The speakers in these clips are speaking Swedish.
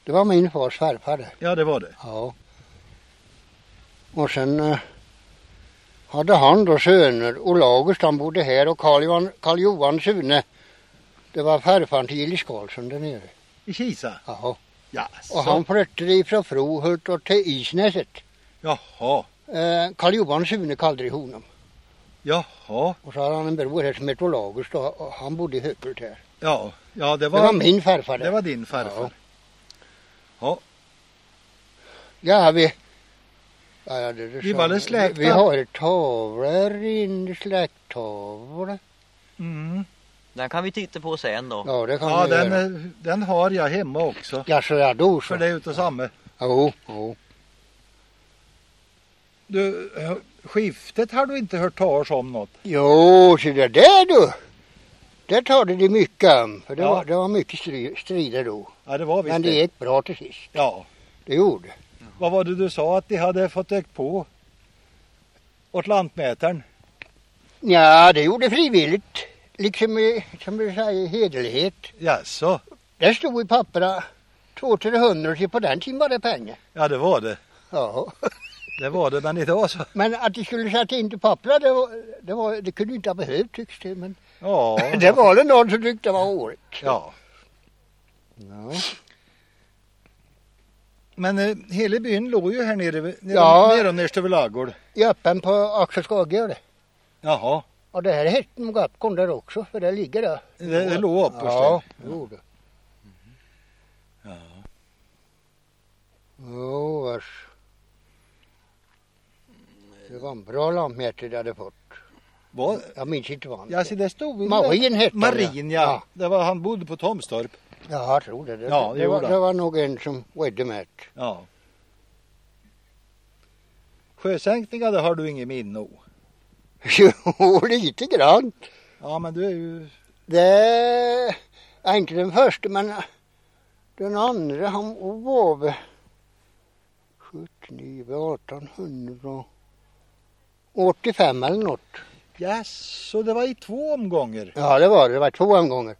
Det var min fars farfar det. Ja, det var det. Ja. Och sen hade han då söner. Och August han bodde här och Karl Johan Sune. Det var farfar till Gillis Karlsson där nere. I Kisa? Ja. Ja, Och han flyttade ifrån Frohult och till Isnäset. Jaha. Karl Johan Sune kallade det honom. Jaha. Och så hade han en bror här som hette August och han bodde i Hökult här. Ja, det Det var min farfar. Det var din farfar. Ja. Ja, vi var det släkta. Vi har tavlor in, släkttavlor. Mm. Den kan vi titta på sen då. Ja, det kan vi göra. Den har jag hemma också. Ja, så jag då så. För det är utav samma. Jo. Du, skiftet har du inte hört talas om något? Jo, så det där du. Det talade de mycket om. För det var mycket strider då. Ja, det var visst. Men det gick bra till sist. Ja. Det gjorde. Vad var det du sa att de hade fått ägt på åt lantmätaren? Ja, det gjorde frivilligt. Liksom som du säger, hederlighet. Jaså? Det stod i papperna 200-300 och på den tiden var det pengar. Ja, det var det. Ja. Det var det, men idag så. Men att de skulle sätta in till papperna, det kunde inte ha behövt tycks det. Men Ja. det var det någon som tyckte det var året. Ja. Ja. Men hela byn låg ju här nere om över Laggård. I öppen på Axel Skagö. Jaha. Och det här hette nog Gapkon där också, för det ligger där. Det låg upp Ja, det gjorde. Ja. Jo, vars. Det var en bra lantmätare de hade fått. Vad? Jag minns inte vad han. Ja, så det stod i Marin hette han, Marin, ja. Det var, han bodde på Tomstorp. Ja, jag tror det. Det var nog en som redde med. Ja. Sjösänkningar, det har du ingen minne av. Jo, lite grann. Ja, men du är ju... Det är inte den första, men den andra, han var väl 79, 1885 eller något. Ja, så det var i 2 omgångar. Ja, det var 2 omgångar.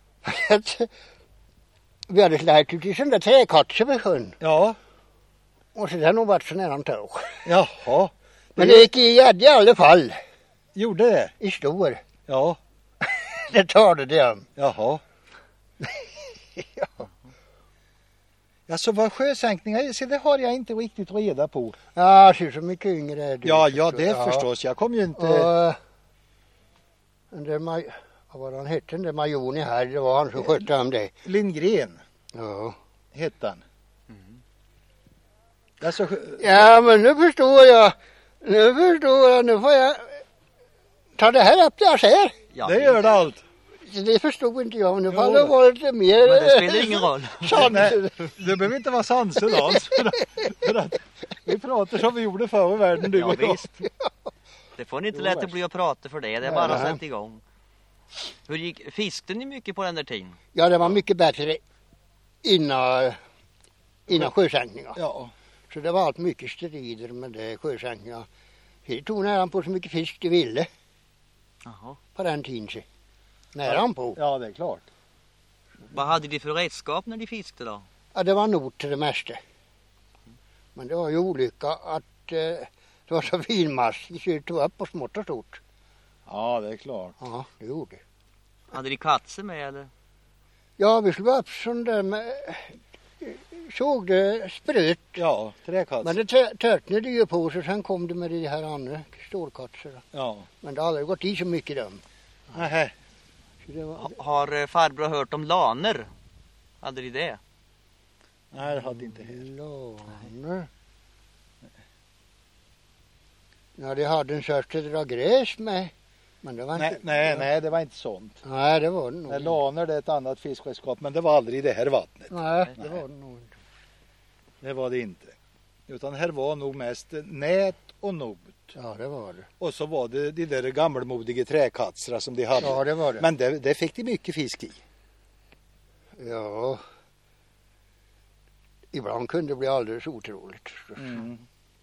Vi hade släppt ut i sån där träkatser vid sjön. Ja. Och så det har nog varit så nära en tåg. Jaha. Men det gick i gädde i alla fall. Gjorde det? I stor. Ja. Det talade det om. Jaha. Ja. Ja, så vad sjösänkningar är, så det har jag inte riktigt reda på. Ja, så mycket yngre är du. Ja, det förstås. Jag kom ju inte... Och vad var han hette, den där majoni här, det var han som skötte om det. Lindgren. Ja. Hette han. Alltså, Ja, men nu förstår jag. Nu får jag ta det här upp där här. Ja, det gör det allt. Det förstod inte jag, men nu får det vara lite mer. Men det spelar ingen roll. Nej, det behöver inte vara sansad alls. För att vi pratar som vi gjorde förr i världen, du och jag. Visst. Det får ni inte lätt att bli att prata för det. Det är bara att sätta igång. Fiskade ni mycket på den där tiden? Ja, det var mycket bättre innan sjösänkningar. Ja. Så det var allt mycket strider med det sjösänkningar. Det tog nära på så mycket fisk de ville. Jaha. På den tiden. Nära på. Ja, det är klart. Vad hade de för redskap när de fiskade då? Ja, det var nog till det mesta. Men det var ju olycka att det var så finmaskigt så det tog upp på smått och stort. Ja, det är klart. Ja, det gjorde det. Hade de katser med eller? Ja, vi slog upp sån där med... Såg det spröt. Ja, träkats. Men det törtnade ju på så sen kom det med de här andra stålkatserna. Ja. Men det har aldrig gått i så mycket dem. Nej. Har farbror hört om laner? Hade de det? Nej, det hade inte här. Laner. Ja, de hade en sorts att dra gräs med. Men det var inte... Nej, det var inte sånt. Nej, det var det nog. Laner, det är ett annat fiskredskap, men det var aldrig i det här vattnet. Nej, det var det nog inte. Det var det inte. Utan här var nog mest nät och not. Ja, det var det. Och så var det de där gammelmodiga träkatsra som de hade. Ja, det var det. Men det fick de mycket fisk i. Ja. Ibland kunde det bli alldeles otroligt. Mm.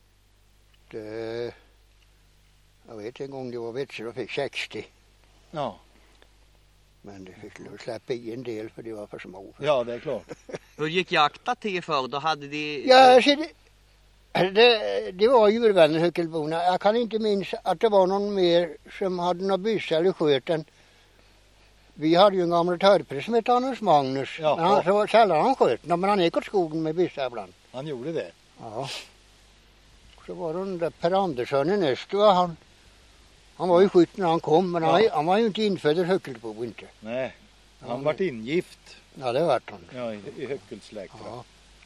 Jag vet en gång det var vetsor och fick 60. Ja. Men det fick släppa i en del för det var för små. Ja, det är klart. Hur gick jakten till förr? Då hade de... Ja, så det var djurvänner Höckelborna. Jag kan inte minnas att det var någon mer som hade någon byssa eller sköt än. Vi hade ju en gammal törpare som hette Anders Magnus. Ja. Men han, så sällan han sköt. Men han gick åt skogen med byssa ibland. Han gjorde det. Ja. Så var det den där Per Andersson i Nästua. Han var ju skytt när han kom. Men han var ju inte infödd i Höckelbo inte. Nej, han vart ingift. Ja, det var han. Ja, i Höckelsläkt. Ja.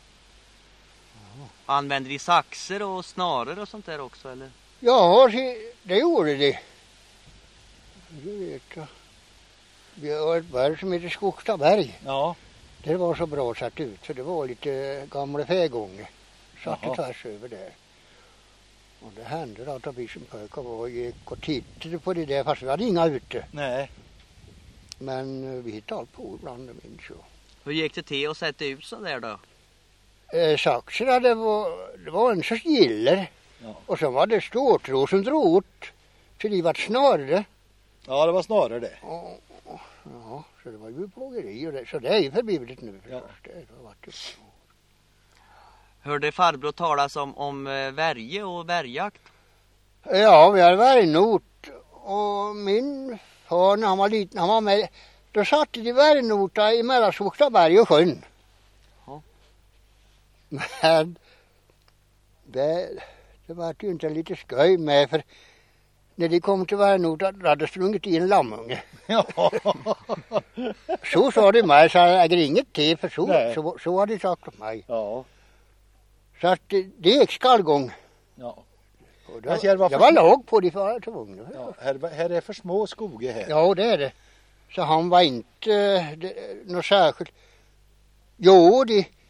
Använde de saxer och snaror och sånt där också eller? Ja, det gjorde det. Du vet jag. Vi har ett berg som heter Skogstaberg. Ja. Det var så bra satt ut för det var lite gamla fägångar. Satt tvärs över där. Och det hände att vi som pojkar var och gick och tittade på det där fast vi hade inga ute. Nej. Men vi hittade allt på ibland, det minns jag. Hur gick det till att sätta ut så där då? Saxerna det var en sorts giller. Ja. Och så var det ståltråd som drog åt. Så de var snarare. Ja, det var snarare det. Ja, så det var ju plågeri och det. Så det är ju förbjudet nu förstås. Ja. Det har varit det. Hörde farbror talas om värje och värjakt? Ja, vi hade värjnot. Och min far när han var liten, han var med. Då satte de värjnota i mellan Skogstaberg och sjön. Ja. Men det var ju inte lite skoj med för när de kom till värjnota då hade sprungit in en lammunge. Ja. Så sa de mig, så jag äger inget till för Nej. så hade de sagt till mig. Ja. Så att det gick skallgång. Ja. Och Jag ser det var lag på de för till vagnen. Ja, här är för små skogar här. Ja, det är det. Så han var inte något särskilt. Jo,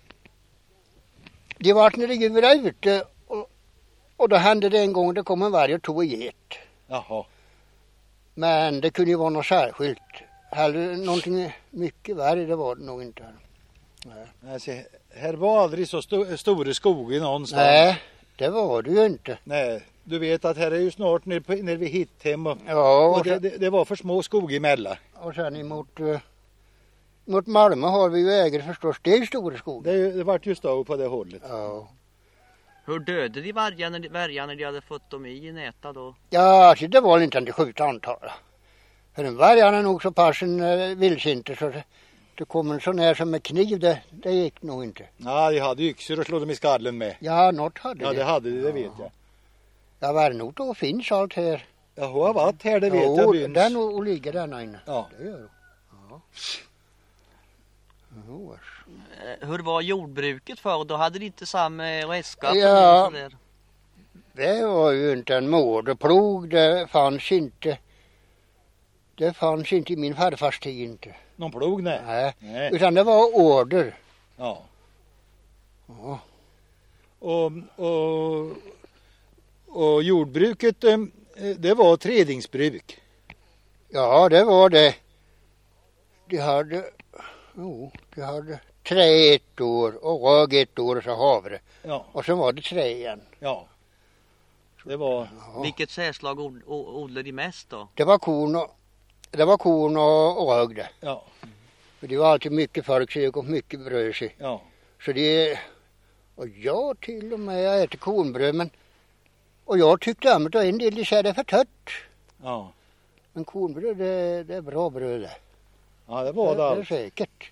de var när de djurade ute och då hände det en gång det kom en varg och tog en get. Jaha. Men det kunde ju vara något särskilt. Eller någonting mycket värre, det var det nog inte. Nej, Alltså, här var aldrig så stora skogar någonstans. Nej, det var det ju inte. Nej, du vet att här är ju snart när vi hit hem och, Ja, och det var för små skogar emellan. och sen mot Malmö har vi ju äger förstås, det är stora skogar. Det vart ju stå på det hållet. Ja. Hur dödade de vargarna när de hade fått dem i näta då? Ja, så det var inte en skjut antal. För en varg är nog så pass en vildsinte så det kom en sån här som med kniv, det gick nog inte. Ja, de hade yxor och slog dem i skallen med. Ja, något hade Ja, det hade de, det vet jag. Ja, värnot och finns allt här. Ja, hon har varit här, det vet jag. Jo, Byns. den och ligger där inne. Ja. Det gör hon. Ja. Jo, Hur var jordbruket förr? Då hade de inte samma redskap. Ja. och sådär. det var ju inte en mårdeplog, det fanns inte. Det fanns inte i min farfars tid inte. Någon plog, nej. Nej. Nej. Utan det var order. Ja. Ja. Och jordbruket, det var tredingsbruk. Ja, det var det. De hade trä ett år och rög ett år och så havre. Ja, Och så var det trä igen. ja. Det var... Ja. Vilket särslag odlade de mest då? Det var korn och rög det. Ja, För det var alltid mycket folk så det kom mycket bröd sig. ja. Så det... Och jag till och med, jag äter kornbröd men... Och jag tyckte om det och en del de säger det är för tött. Ja, Men kornbröd det är bra bröd det. ja det var det Det är allt. säkert.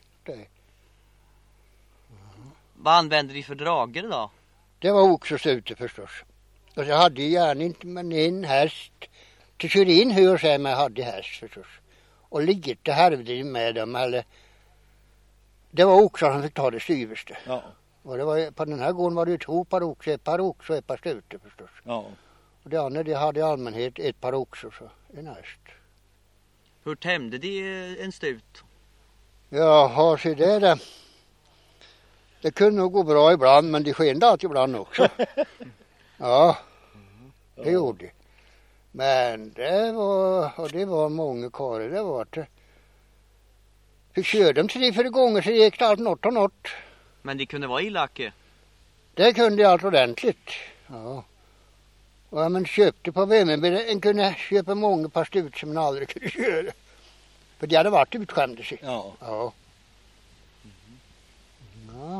Vad använde de för drager då? Det var också ute förstås. Och så hade jag gärna inte men en häst. Till köra in hur sig men jag hade häst förstås. Och lite härvde de med dem eller... Det var också han fick ta det styveste. Ja, Och det var, på den här gården var det ju 2 par oxar, ett par oxar och ett par stute förstås. ja. Och det andra de hade i allmänhet ett par oxar så en häst. Hur tämjde de en stut? Jaha, så det. Det kunde nog gå bra ibland men det skende allt ibland också. Ja, det gjorde det. Men det var många karlar, det var det. Fick köra dem 3-4 gånger så gick det allt något och något. Men de kunde vara elaka. Det kunde jag allt ordentligt. Ja. Och man köpte på Vemmenby, en kunde köpa många par stut som man aldrig kunde köra. För det hade varit utskämde sig. Ja. Ja. Ja,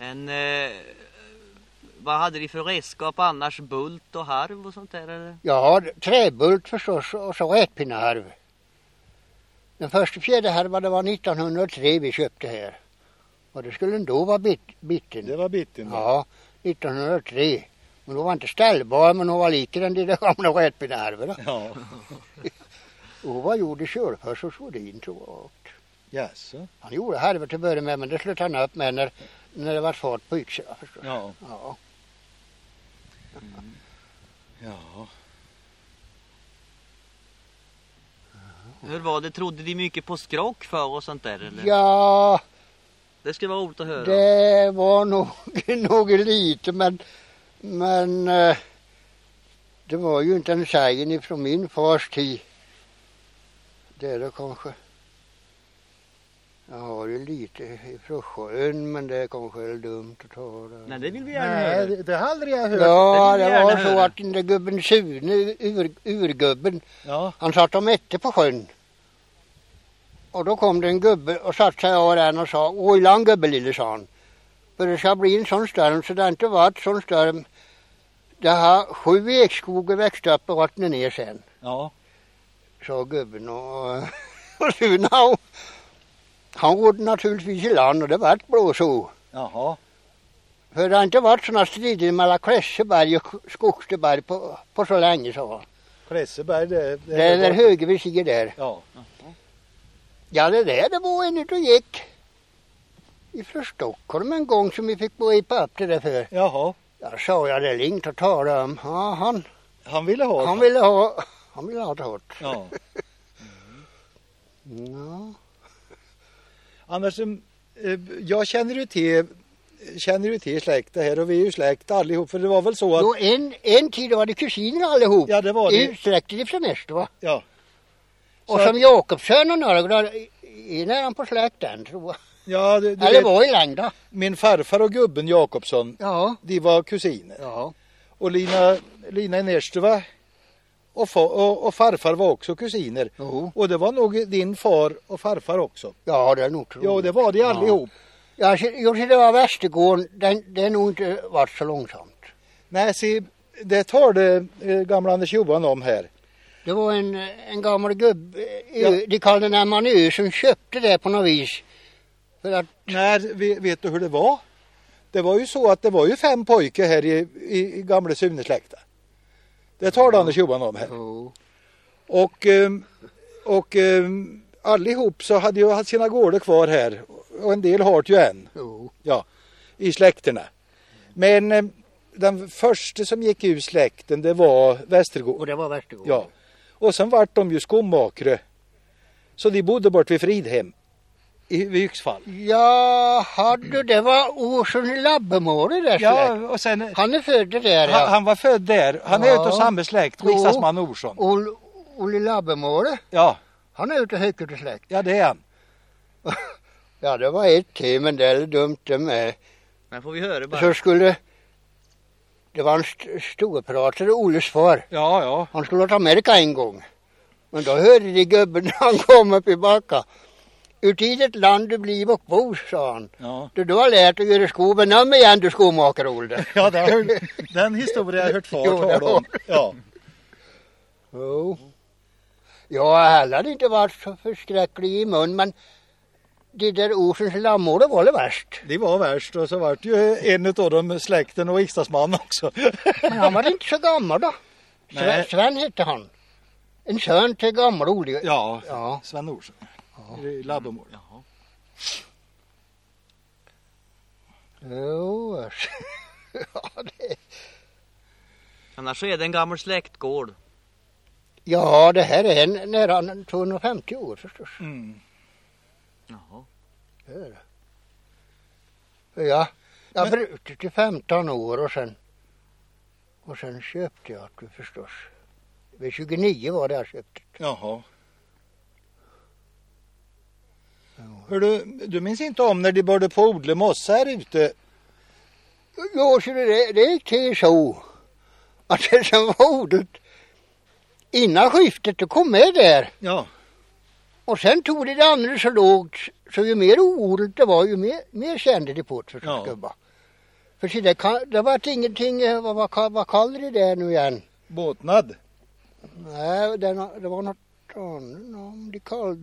Men vad hade de för redskap annars? Bult och harv och sånt där? Eller? Ja, träbult förstås och så rätpinneharv. Den första fjäderharva det var 1903 vi köpte här. Och det skulle då vara bitten. Det var bitten. Ja, 1903. Men då var inte ställbar, men hon var lika den där gamla rätpinneharven. Ja. Och hon var gjord i Kölfors och Svodin tror jag. Jaså? Han gjorde harver till början med, men det slutade han upp med när det var fart på yxorna förstås. Ja. Ja. Ja. Hur var det? Trodde de mycket på skrock för och sånt där? Eller? Ja, Det skulle vara roligt att höra. det var nog lite, men det var ju inte en sägen ifrån min fars tid. Det är det kanske. Jag har ju lite ifrån sjön, men det är kanske dumt att ta det. Nej, det vill vi gärna höra. Nej, det har aldrig jag hört. Ja, det vill det vi var gärna så höra. att den där gubben Sune, urgubben, Ja. han satt och mätte på sjön. Och då kom det en gubbe och satte sig av den och sa, oj lang gubbe lille, sa han. För det ska bli en sån storm, så det har inte varit sån storm. Det har 7 ekskogar växt upp och vattnat ner sen, Ja. sa gubben. Och Sune, han rodde naturligtvis i land och det vart blåsor. Jaha. För det har inte varit såna strider mellan Klässeberg och Skogsteberg på så länge, sa han. Klässeberg, det Det är där höger vi ser där. Ja. Ja, det var en utav gick ifrån Stockholm en gång som vi fick bryta upp det där för. Jaha. Ja, sa jag, det är inget att tala om. Ja, Han ville ha han det. ville ha det hårt. Ja. Ja. Annars, jag känner ju till släkten här och vi är ju släkt allihop. För det var väl så att... Jo, en tid var det kusiner allihop. Ja, det var det. Utsträckte det för mest, va? Ja. Och Så som Jakobsson och några, är nära på släkten, tror jag. Ja, du Eller vet, var i längda. min farfar och gubben Jakobsson, Ja. de var kusiner. Ja. Och Lina Enerstova och farfar var också kusiner. Jo. Och det var nog din far och farfar också. Ja, det är nog troligt. Ja, det var de allihop. Ja, just det var Västergården, det är nog inte varit så långsamt. Nej, se, det tar det gamla Anders Johan om här. Det var en gammal gubbe, Ja. de kallade den man Ö, som köpte det på något vis. För att, Vet du hur det var? Det var ju så att det var ju 5 pojkar här i gamla Sunesläkta. Det tar Anders Johan om här. jo. Och allihop så hade ju haft sina gårdar kvar här. Och en del har det ju än. Jo. Ja, i släkterna. Men den första som gick ur släkten, det var Västergård. Och det var Västergården. Ja. Och sen vart de ju skomakare. Så de bodde bort vid Fridhem. Vid Yxfall. Ja, det var Årsson i Labbemåre där Ja, släkt. och sen... Han är född där, ja. Han var född där. Han är Ja. utav samma släkt, Jo. riksdagsman Orsson. Olle Labbemåre, Ja, han är ute högt ute släkt. ja det är han. Ja, det var ett till, men det är dumt det med. Men får vi höra bara. Så skulle, det var en storpratare, Olles far. Ja, ja. Han skulle åt Amerika en gång. Men då hörde de gubben när han kom upp i backa. Ut i ett land du blir och bor, sa han. Ja, Du har lärt att göra skor, men om igen du skomakare, Olle. ja den historien har jag hört far Jo, det tala om. Ja. Jo. Jag har heller inte varit så förskräcklig i mun, men det där Årsens lammor var det värst. Det var värst och så vart ju en av dem släkten och riksdagsman också. Men han var inte så gammal då. Nej. Sven hette han. En son till gammal Olle. Ja, Ja. Sven Orsson. I Labbemål. Jaha. Jo, ja, Annars är det en gammal släktgård. ja, det här är nära 250 år förstås. Mm. Jaha. Det är det. Ja, jag brukade till 15 år och sen köpte jag det förstås. Vid 29 var det jag köpte. Jaha. Hör du minns inte om när de började på odla mossa här ute? Jo, så det gick till så att det som var odlat innan skiftet, det kom med där. Ja. Och sen tog det andra så lågt, så ju mer oodlat det var, ju mer kände det på det för Ja. skubba. För så det var ingenting, vad kallar det där nu igen? Båtnad. Nej, det var något om de kallade.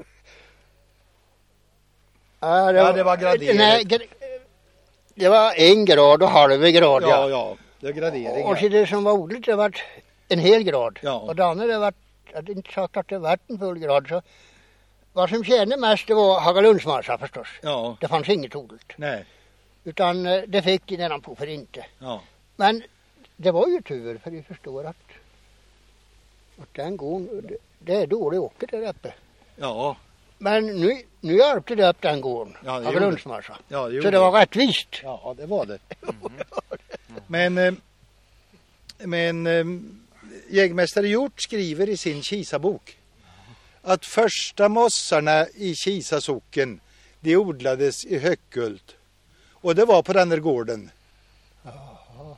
Det var graderat. Nej, det var 1 grad och halv grad. Ja, det är gradering. Och så det som var odligt, det var en hel grad. Ja. Och det andra, det var, jag hade inte sagt att det var en full grad. Så vad som tjänade mest, det var Hagalundsmassa förstås. Ja. Det fanns inget odligt. Nej. Utan det fick de redan på för inte. Ja. Men det var ju tur, för jag förstår att den gången, det är dåligt åker där uppe. Ja. Men nu hjälpte det upp den gården. Ja, det Hagalundsmassa. Ja, det så det var rättvist. Ja, det var det. Men jägmästare Hjort skriver i sin Kisabok att första mossarna i Kisasocken, de odlades i Höckult. Och det var på den där gården. Jaha.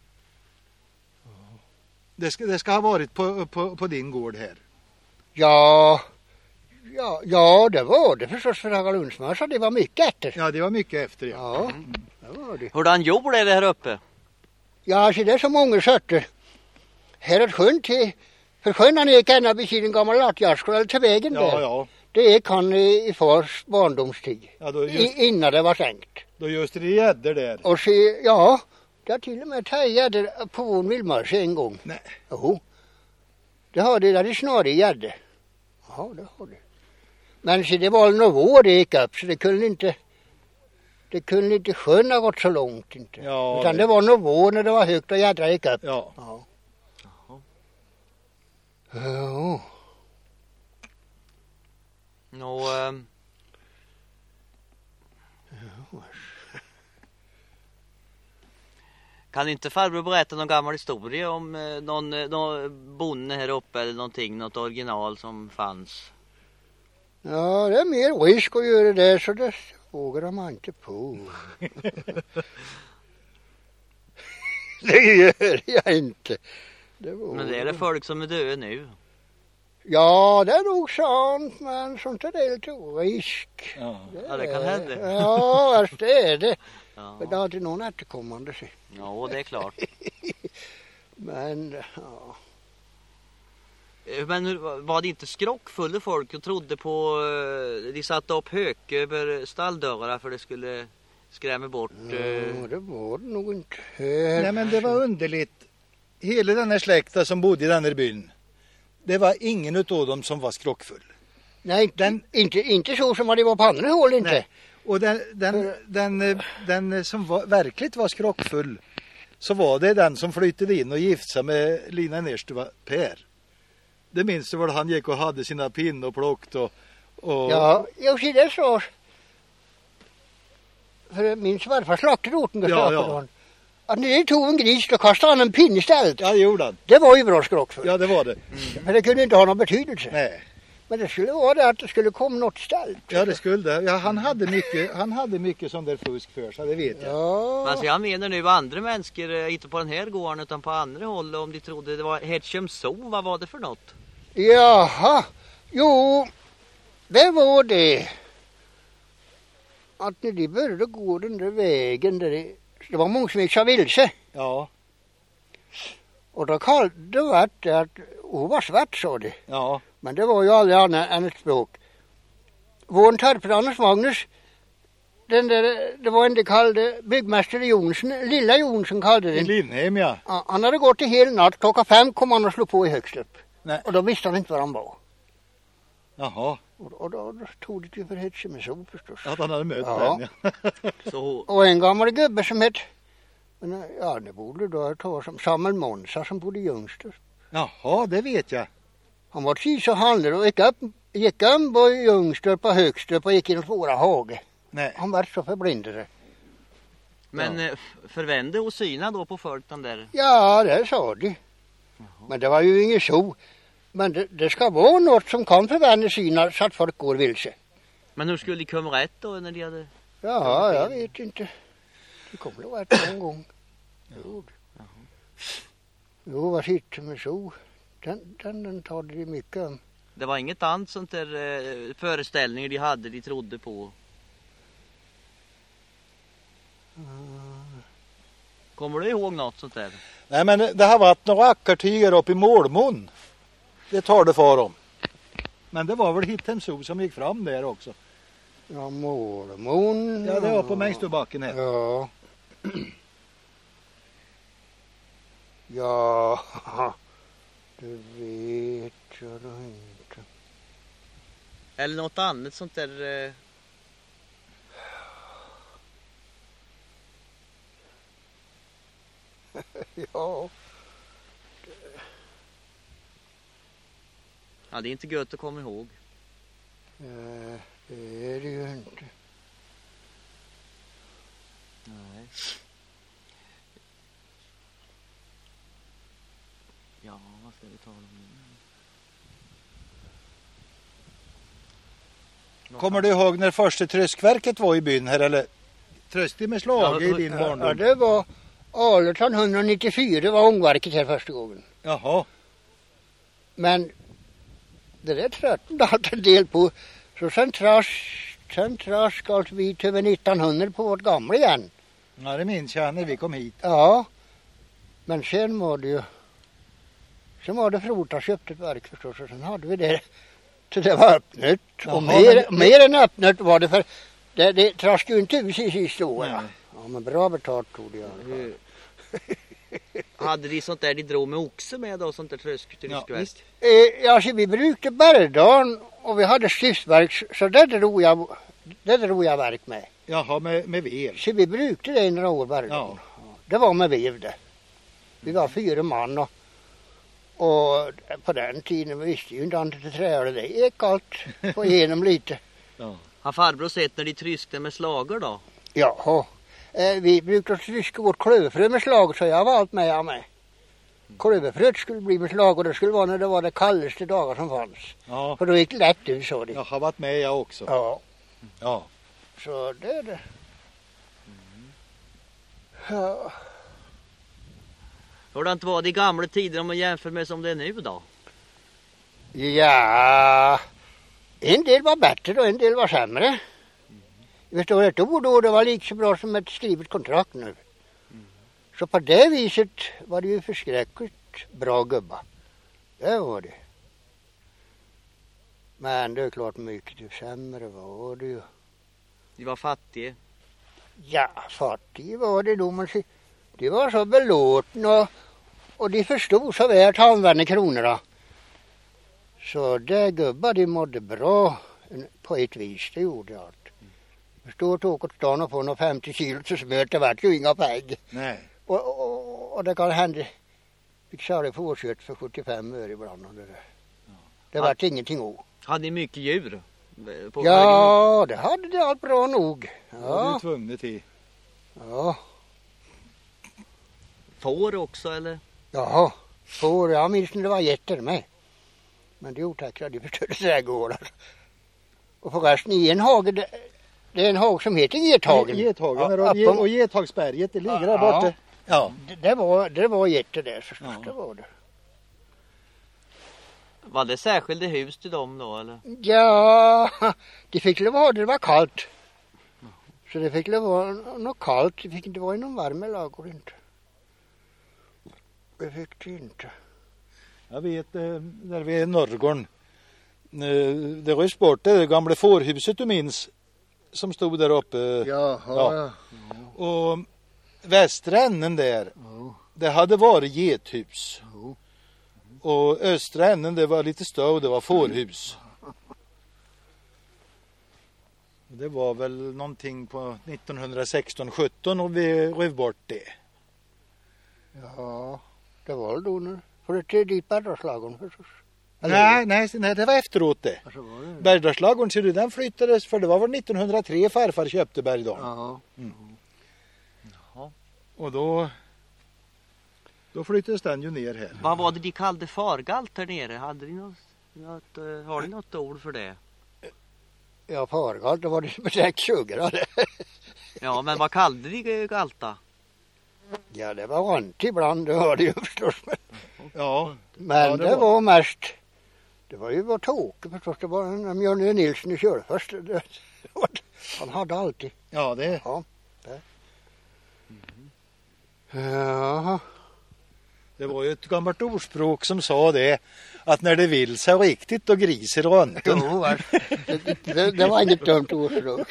Det ska ha varit på din gård här. Ja, det var det förstås, för Hagalundsmassa. Det var mycket efter. Ja, det var mycket efter. Ja, det var det. Hurdan jord är det här uppe? Ja, så det är så många sorter. Här är ett sjön till, för sjön han gick ända vid en gammal lattjärskor eller till vägen där. Ja. Det gick han i fars barndomstid. Ja, då innan det var sänkt. Då just det gäddor där. Och så, ja, det har till och med tagit gäddor på vår vildmark en gång. Nej. Jo, det har det där i snarare gäddor. Ja, det har det. Men så det var några år det gick upp, så det kunde inte sjön ha gått så långt inte. Ja, utan det var några år när det var högt och gäddra gick upp. Ja. Ja. Ja. Kan inte farbror berätta någon gammal historia om någon bonde här uppe eller någonting, något original som fanns? Ja, det är mer risk att göra det, så det vågar man inte på. Det gör jag inte. Men det är det folk som är döda nu. Ja, det är nog sant, men sånt är det lite risk. Ja, det kan hända. Ja, det är det. Ja. Men det har inte någon efterkommande sig. Ja, det är klart. Men, ja. Men var det inte skrockfulla folk och trodde på, de satte upp hök över stalldörrar för det skulle skrämma bort? Ja, det var det nog inte. Nej, men det var underligt. Hela den här släkten som bodde i den här byn, det var ingen utav dem som var skrockfull. Nej, inte så som det var på andra håll inte. Nej. Och den som verkligt var skrockfull, så var det den som flyttade in och gifte sig med Lina Nerstuva, Per. Det minns du väl, han gick och hade sina pinn och plockt och... Ja, jag ser det så. För min svärfar slaktade roten och ja. Att när de tog en gris, då kastade han en pinne istället. Ja, gjorde han. Det var ju bra skrockfullt. Ja, det var det. Men det kunde inte ha någon betydelse. Nej. Men det skulle vara det att det skulle komma något istället. Ja, det skulle det. Ja, han hade mycket sån där fusk för sig, det vet jag. Ja. Alltså jag menar nu andra människor, inte på den här gården utan på andra håll, om de trodde det var Hedgeham Zoo, vad var det för något? Jaha, jo, det var det. Att när de började gå den där vägen, det var många som gick så vilse. Ja. Och då kallade det att hon var svart, sa det. Ja. Men det var ju aldrig annat än ett språk. Vår torpedanners Magnus, det var en det kallade byggmästare Jonsson, lilla Jonsson kallade den. Lindhem, ja. Han hade gått i hel natt, 5:00 kom han och slog på i högst upp. Nej. Och då visste han inte var han var. Jaha. Och då tog det ju för Hedgeham med så förstås. Att han hade mött Ja. den, ja. Så... Och en gammal gubbe som hette, ja det borde då ta som Samuel Monsa som bodde i Ljungstorp. Jaha, det vet jag. Han var precis och handlade och gick upp på Ljungstorp och Högstup och gick in i svåra hage. Nej. Han var så förblindade. Men förvände och syna då på folk den där? Ja, det sa de. Men det var ju inget så. Men det ska vara något som kan förvända syna så att folk går vilse. Men hur skulle de komma rätt då när de hade... Ja, jag vet inte. Det kommer nog rätt någon gång. Jo, vad sitter med så? Den tar det mycket om. Det var inget annat sånt där föreställningar de trodde på? Kommer du ihåg något sånt där? Nej, men det har varit några ackartyger upp i Målmon. Det tar det för dem. Men det var väl Hittemso som gick fram där också. Ja, Målmon. Ja, det var på Mängståbacken här. Ja. Ja, det vet jag då inte. Eller något annat sånt där... Ja. Ja, det är inte gött att komma ihåg. Det är det ju inte. Nej. Ja, vad ska vi tala om nu? Kommer du ihåg när första tröskverket var i byn här, eller? Trösti med slag i din barndom? Ja, det var 1894 var ångverket här första gången. Jaha. Men det där tröttnade allt en del på. Så sen traskade vi till över 1900 på vårt gamla igen. Ja, det minns jag när vi kom hit. Ja, men sen var det ju... Sen var det Frota köpte ett verk förstås, och sen hade vi det. Så det var öppnet. Jaha, och mer än öppnet var det, för det traskade ju inte ut i sista året. Nej. Ja, men bra betalt tog det i alla fall. Hade de sånt där de drog med oxe med då, sånt där tröskverk? Ja, visst. Ja, så vi brukade Bergdagen och vi hade stiftsverk, så det drog jag verk med. Jaha, med vev. Så vi brukade det i några år Bergdagen. Ja. Det var med vev det. Vi var 4 man och på den tiden visste ju inte annat till träd. Det gick allt på igenom lite. Ja. Har farbror sett när de tryskte med slager då? Jaha. Vi brukade tryska vårt klöverfrö med slag, så jag var allt med. Klöverfröet skulle bli med slag och det skulle vara när det var det kallaste dagar som fanns. Ja. För då gick det lätt ut, så det. Jag har varit med jag också. Ja. Ja. Så det är det. Ja. Hur det inte var det i gamla tider om man jämför med som det är nu då? Ja, en del var bättre och en del var sämre. Jag förstår ett ord då, det var lika så bra som ett skrivet kontrakt nu. Så på det viset var det ju förskräckligt bra gubbar. Det var det. Men det är klart mycket sämre var det ju. De var fattiga. Ja, fattig var det då, men de var så belåtna och de förstod så väl att använda kronorna. Så det gubbar, de mådde bra på ett vis, det gjorde allt. Förstår att åka till stan och få några 50 kilo till smör, det var ju inga pengar. Nej. Och det kan hända, vi säljer fårkött för 75 öre ibland. Och det var ingenting å. Hade ni mycket djur? Ja, det hade det allt bra nog. Ja. Ja. Du är tvungen till. Ja. Får också eller? Jaha, får jag minns när det var getter med. Men det är otäckligt, de förstörde trädgårdar. Och förresten i en hage, det är en hage som heter Gethagen. Gethagen och Gethagsberget, det ligger där borta. Ja. Det var getter där förstås, Ja. det var det. Var det särskilda hus till dem då eller? Ja, det fick det vara, det var kallt. Så det fick det vara något kallt, det fick inte vara i någon varme lagor inte. Det fick det inte. Jag vet, där vid Norrgården, det röst bort det gamla fårhuset du minns, som stod där uppe. Jaha, ja. Och västra änden där, det hade varit gethus. Och östra änden det var lite större och det var fårhus. Det var väl någonting på 1916-17 och vi rev bort det. Ja, det var väl då nu. För det är dit Bergdalslagen förstås. Nej, det var efteråt det. Alltså var det? Bergdalslagen, ser du, den flyttades, för det var väl 1903 farfar köpte Bergdal. Ja. Jaha. Och då flyttades den ju ner här. Vad var det de kallade fargalt här nere? Hade ni har ni något ord för det? Ja, fargalt, det var det med 6 sugrare. Ja, men vad kallade de galta? Ja, det var rant ibland, det var det ju förstås. Ja. Men Ja, det var mest, det var ju vår tåke förstås, det var en Björn Nilsson i Kjölfors. Han hade alltid. Ja, det. Ja, det. Ja. Det var ju ett gammalt ordspråk som sa det, att när det vill sig riktigt då griser runt. Jo, det var inget dumt ordspråk.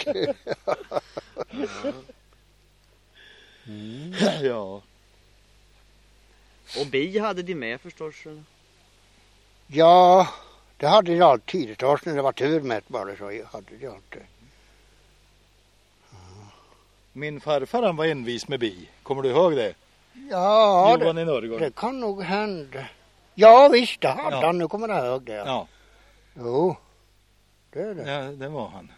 Ja. Och bi hade de med förstås. Ja, det hade de alltid. När det var turmätt bara så hade de alltid. Min farfar han var envis med bi. Kommer du ihåg det? Ja, Johan i Norrgård. det kan nog hända. Ja, visst, det hade Ja. han. Nu kommer jag ihåg det. Ja, Jo, det är det. ja, det var han.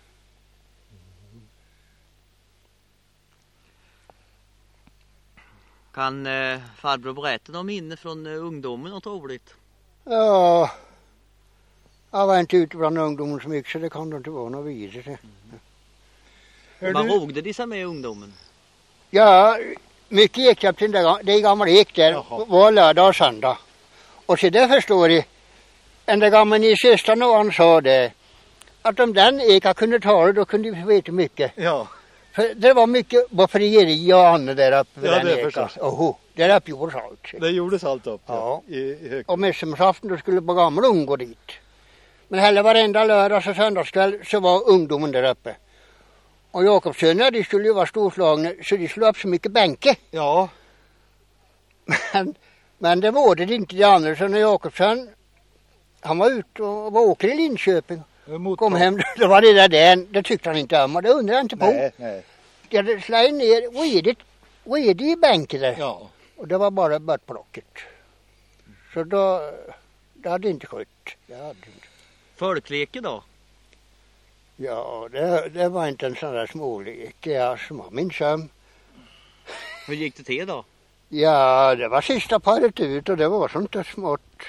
Kan farbror berätta något minne från ungdomen något roligt? Ja, jag var inte ute bland ungdomen så mycket så det kan inte vara något vidare. Vad rogde de sig med ungdomen? Ja, mycket gick jag till det gamla gick där Jaha. var lördag och söndag. Och så det förstår jag, en där gamla ni systern och han sa det, att om den eka kunde ta det då kunde vi veta mycket. Ja, För det var mycket bofrieri och annat där uppe vid Ja, den det eka. förstås. Oho, där uppe gjordes allt. det gjordes allt upp Ja. i hög. Och midsommarafton då skulle på gamla ung gå dit. Men heller varenda lördags och söndagskväll så var ungdomen där uppe. Och Jakobssöner, de skulle ju vara storslagna så de slog upp så mycket bänke. Ja, Men det var det inte de andra. Så när Jakobsson, han var ute och var åker i Linköping. Kom hem, då var det där, det tyckte han inte om och det undrar jag inte på. nej. De hade slagit ner redigt i bänken där. Ja. Och det var bara börtblocket. Så då, det hade inte skött. Det hade inte. Folkleken då? Ja, det var inte en sån där smålek. Som var min söm. Hur gick det till då? Ja, det var sista paret ut och det var sånt där smått.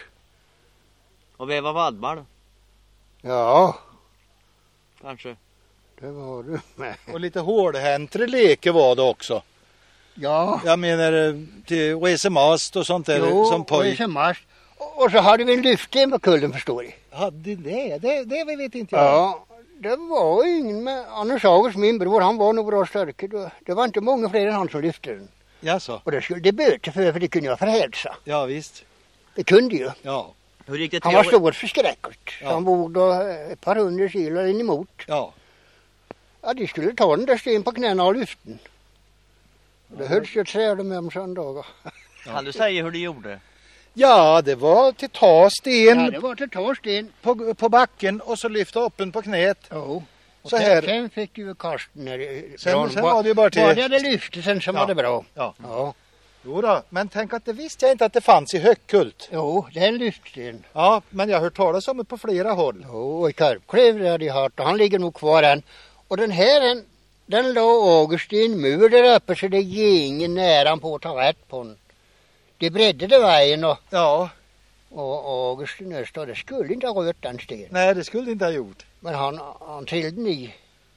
Och väva vadmar då? Ja, Kanske. det var det med. Och lite hårdhäntre leker var det också. Ja. Jag menar till resemast och sånt där Jo, som och poj. SMS. Och så hade vi en lyften på kullen förstår ni. Hade det vet inte jag. Ja, det var ingen med. Anders August, min bror, han var nog bra störke. Det var inte många fler än han som lyfte den. Jaså? Och det skulle det böter för det kunde jag förhälsa. Ja visst. Det kunde ju. Ja. Hur gick det Han till? var stor förskräckligt. Ja. Han vågde ett par 100 kilo in emot. Ja. Ja, de skulle ta den där sten på knäna och lyften. Och det hölls ju ett träd med om söndagar. Kan du säga hur du gjorde? Ja, det var till ta sten Ja, det var till ta sten. på backen och så lyfta upp den på knät. Jo. Så här. Sen fick ju kasten ner. Sen var det ju bara till... Bara det hade lyfte sen som Ja. var det bra. Ja. Ja. Jo då, men tänk att det visste jag inte att det fanns i Höckult. Jo, det är en lyftsten. Ja, men jag har hört talas om det på flera håll. Jo, och i Karpklev hade jag hört och han ligger nog kvar än. Och den här, den låg August i en mur där uppe så det gick ingen nära på att ta rätt på den. Det breddade vägen och August i nästa, det skulle inte ha rört den stenen. Nej, det skulle det inte ha gjort. Men han trillde den i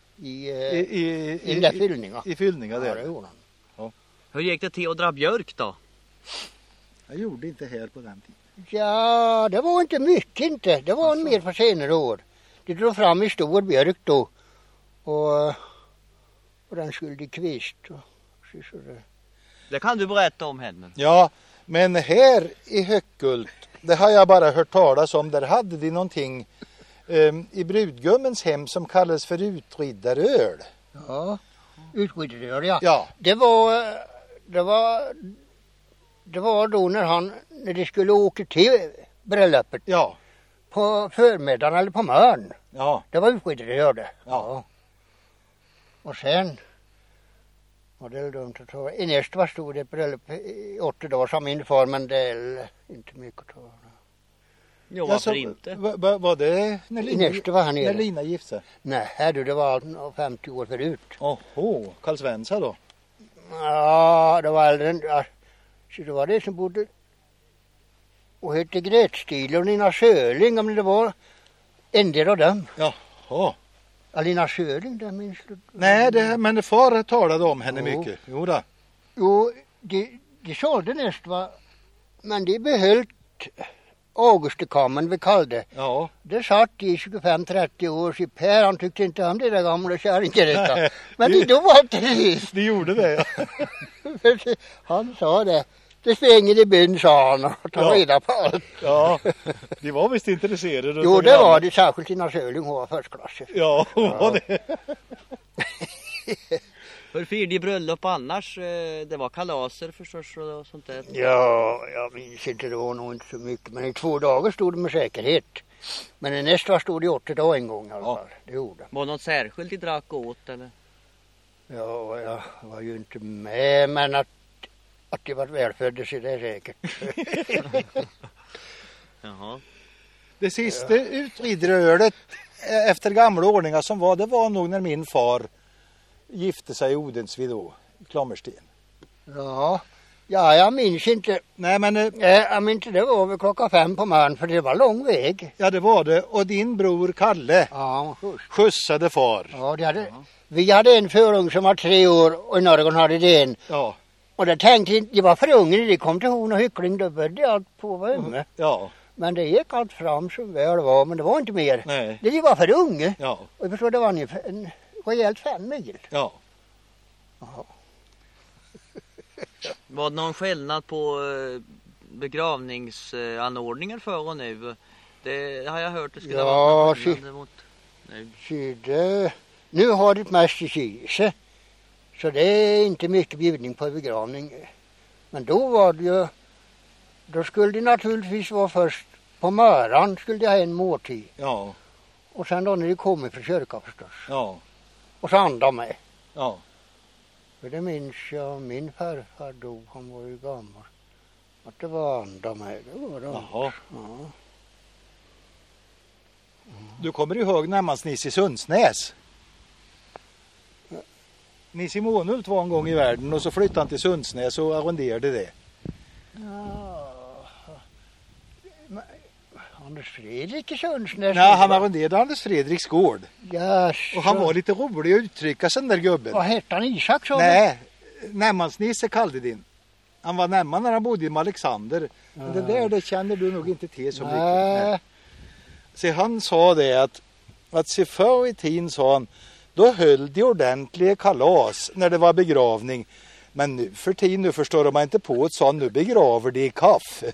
den där fyllningen. I fyllningar Ja, det där. gjorde han. Hur gick det till att dra björk då? Jag gjorde inte här på den tiden. Ja, det var inte mycket inte. Det var mer på senare år. De drog fram en stor björk då. Och den skulle i kvist. Så Det kan du berätta om henne. Ja, men här i Höckult, det har jag bara hört talas om. Där hade de någonting i brudgummens hem som kallades för utriddaröl. Ja, utskyddaröl, ja. Ja. Det var då när de skulle åka till bröllopet Ja. på förmiddagen eller på morgonen. Ja. Det var utskyddaröl det. Ja. Och sen var det dumt att ta. I nästa var stod det ett bröllop i 8 dagar som min far, men det är inte mycket att ta. Jo, varför inte? Var det när Nästa var han när nere. Lina gifte sig? Nej, det var 50 år förut. Oho, Karl Svensa då? Ja, det var äldre än... Ja, så det var det som bodde och hette Grätstil och Lina Sjöling, om det var en del av dem. Jaha. Ja, Lina Sjöling, det minns du? Nej, men far talade om henne Jo. mycket. Jo då. Jo, de sålde näst va, men de behöll Augustekammaren vi kallade. Ja. Det satt i 25-30 år, så Per han tyckte inte om det där gamla kärringen detta. Men då var det De gjorde det. Han sa det. Det svänger i byn, sa han, och tar reda på allt. Ja, de var visst intresserade. Jo, det var det, särskilt innan Söling var förstklassig. Ja, hon var det. Hur firade bröllop annars? Det var kalaser förstås och sånt där. Ja, jag minns inte, det var nog inte så mycket. Men i 2 dagar stod det med säkerhet. Men i nästa stod det 8 dagar en gång i alla fall. Det gjorde. Var något särskilt i drack och åt eller? Ja, jag var ju inte med, men att det var välfödda så det är säkert. Jaha. Det sista utridrölet efter gamla ordningar som var, det var nog när min far gifte sig i Odensvid då, i Klammersten. Ja, jag minns inte. Nej, men Jag minns inte, det var väl 5:00 på morgonen, för det var lång väg. ja, det var det. Och din bror Kalle Ja, skjutsade far. ja vi hade en förung som var 3 år och i Norrgården hade det en. Ja. Och det tänkte jag, det var för ungen, det kom till hon och hyckling, då började allt på var umme. Ja. Men det gick allt fram så väl var, men det var inte mer. Nej. Det var för unge. Ja. Och jag förstår, det var en rejält 5 mil. Ja. Jaha. Var det någon skillnad på begravningsanordningar för och nu? Det har jag hört det skulle vara någon skillnad mot nu. Nu har det mest i kise. Så det är inte mycket bjudning på begravning. Men då var det ju, då skulle det naturligtvis vara först på morgonen skulle det ha en måltid. Ja. Och sen då när det kom från kyrkan förstås. Ja. Och så andra med. Ja. För det minns jag, min farfar dog, han var ju gammal. Att det var andra med, det var det. Jaha. Ja. Du kommer ihåg närmast Nisse Sundsnäs? Nisse Månhult var en gång i världen och så flyttade han till Sundsnäs och arrenderade det. Ja. Anders Fredrik i Sundsnäs. Nej, han arrenderade Anders Fredriks gård. Yes. Och han var lite rolig att uttrycka sig, den där gubben. Vad hette han, Isak så? Nej, Nämmansnisse kallade din. Han var nämman när han bodde i Alexander. Men det där det känner du nog inte till så mycket. Nej. Så han sa det att se förr i tiden, sa han, då höll de ordentliga kalas när det var begravning. Men nu för tiden, nu förstår man inte på ett sånt, nu begraver de i kaffe.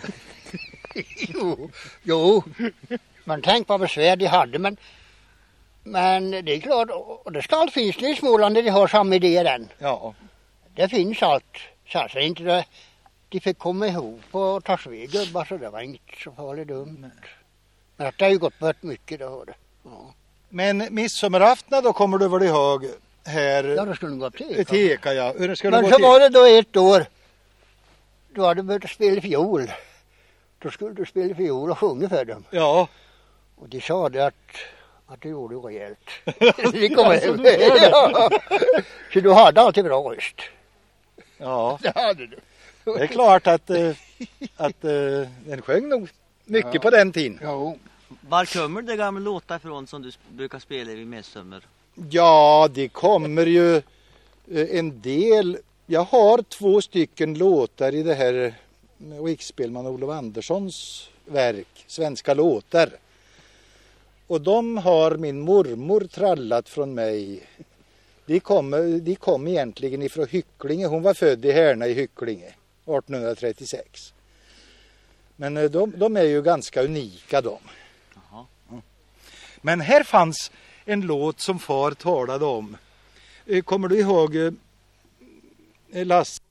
Jo, men tänk vad besvär de hade, men det är klart, och det ska allt finnas det i Småland där de har samma idé än. Ja. Det finns allt, så alltså inte det, de fick komma ihop och ta sveg gubbar, så det var inte så farligt dumt. Men att det har ju gått bort mycket, det har det. Ja. Men midsommarafton då kommer du väl ihåg här? Ja, då skulle du gå till Eka, ja. Hur ska men du så gå var det då ett år, då hade du börjat spela fiol. Då skulle du spela fiol och sjunga för dem. Ja. Och de sa det att du gjorde rejält. Det kom Alltså, hem. Ja. Så du hade alltid bra röst. Ja. Det hade du. Det är klart att den sjöng nog mycket på den tiden. Jo. Var kommer det gamla låtar ifrån som du brukar spela vid midsommar? Ja, det kommer ju en del. Jag har 2 stycken låtar i det här Riksspelman Olof Anderssons verk, Svenska låtar. Och de har min mormor trallat från mig. De kom egentligen ifrån Hycklinge. Hon var född i Härna i Hycklinge 1836. Men de är ju ganska unika de. Jaha. Men här fanns en låt som far talade om. Kommer du ihåg Lasse